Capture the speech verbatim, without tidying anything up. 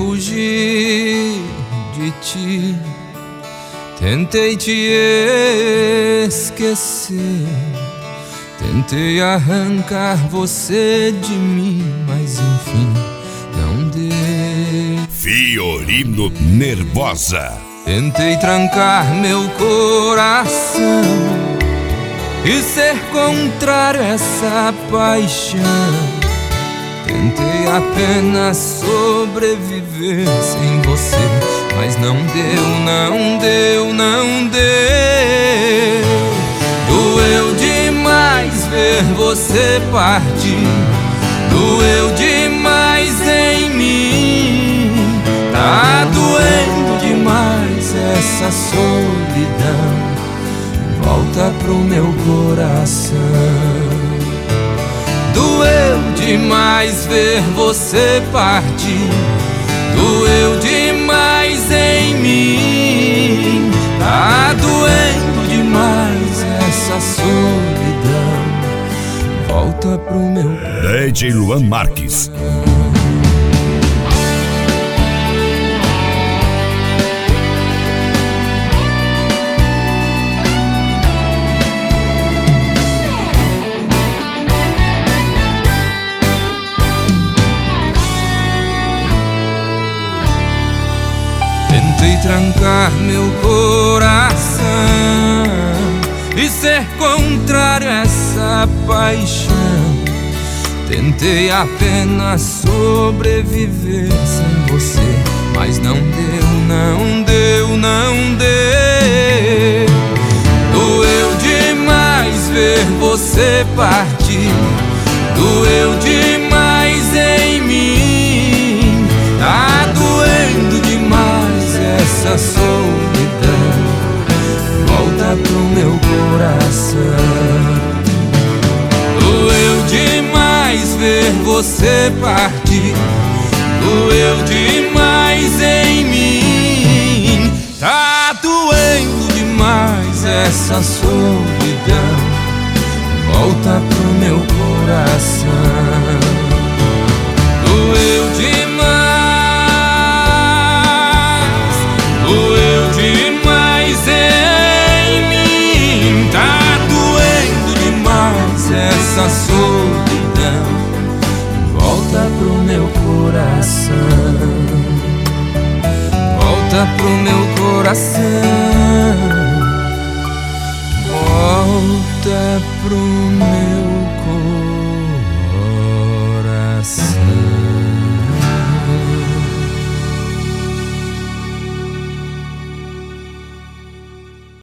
fugir de ti, tentei te esquecer, tentei arrancar você de mim, mas enfim, não deu. Fiorino Nervosa. Tentei trancar meu coração e ser contrário a essa paixão. Tentei apenas sobreviver sem você, mas não deu, não deu, não deu. Doeu demais ver você partir, doeu demais em mim. Tá doendo demais essa solidão, volta pro meu coração. Doeu demais ver você partir, doeu demais em mim. Tá doendo demais essa solidão, volta pro meu coração. D J Luan Marques. Tentei trancar meu coração e ser contrário a essa paixão. Tentei apenas sobreviver sem você, mas não deu, não deu, não deu. Doeu demais ver você partir, doeu demais em mim. Tá doendo demais essa solidão, volta pro meu coração. Doeu demais ver você partir, doeu demais em mim. Tá doendo demais essa solidão, volta pro meu coração. Doeu demais, doeu demais em mim. Tá doendo demais essa solidão, volta pro meu coração, volta pro meu coração.